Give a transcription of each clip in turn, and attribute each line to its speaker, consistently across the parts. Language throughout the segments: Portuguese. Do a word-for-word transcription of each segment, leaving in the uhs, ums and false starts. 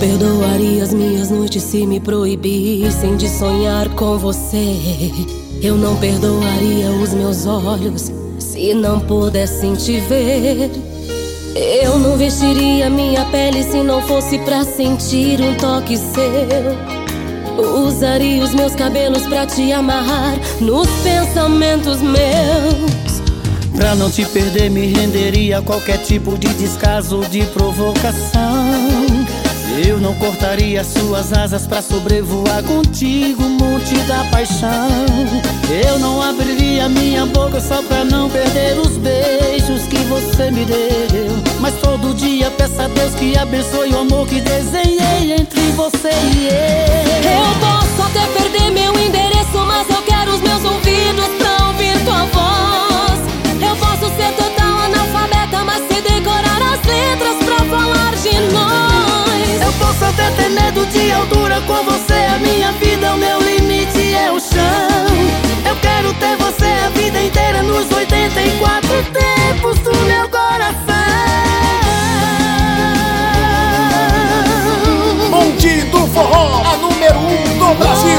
Speaker 1: perdoaria as minhas noites se me proibissem de sonhar com você. Eu não perdoaria os meus olhos se não pudessem te ver. Eu não vestiria minha pele se não fosse pra sentir um toque seu. Usaria os meus cabelos pra te amarrar nos pensamentos meus.
Speaker 2: Pra não te perder me renderia a qualquer tipo de descaso, de provocação. Eu não cortaria suas asas pra sobrevoar contigo o monte da paixão. Eu não abriria minha boca só pra não perder os beijos que você me deu. Mas todo dia peço a Deus que abençoe o amor que desenhei entre você e eu.
Speaker 1: Eu posso até perder meu endereço, mas eu quero os meus ouvidos pra ouvir tua voz. Eu posso ser total analfabeta, mas sei decorar as letras pra falar de nós.
Speaker 2: Eu posso até ter medo de altura, com você a minha vida, o meu limite é o chão. Eu quero ter você a vida inteira nos oitenta e quatro tempos do meu coração.
Speaker 3: Monte do Forró, a número um do Brasil.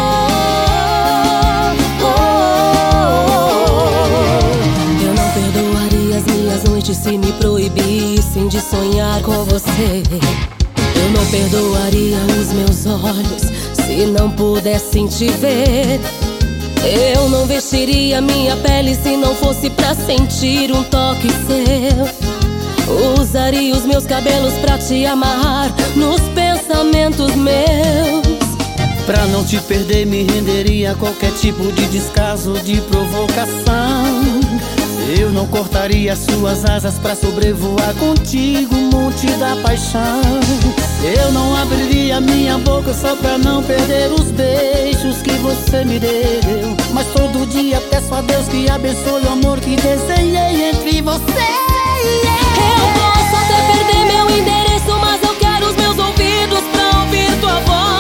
Speaker 1: Eu não perdoaria as minhas noites se me proibissem de sonhar com você. Eu não perdoaria os meus olhos se não pudessem te ver. Eu não vestiria minha pele se não fosse pra sentir um toque seu. Usaria os meus cabelos pra te amarrar nos pensamentos meus.
Speaker 2: Pra não te perder me renderia a qualquer tipo de descaso, de provocação. Eu não cortaria suas asas pra sobrevoar contigo o monte da paixão. Eu não abriria minha boca só pra não perder os beijos que você me deu. Mas todo dia peço a Deus que abençoe o amor que desenhei entre você e eu.
Speaker 1: Eu posso até perder meu endereço, mas eu quero os meus ouvidos pra ouvir tua voz.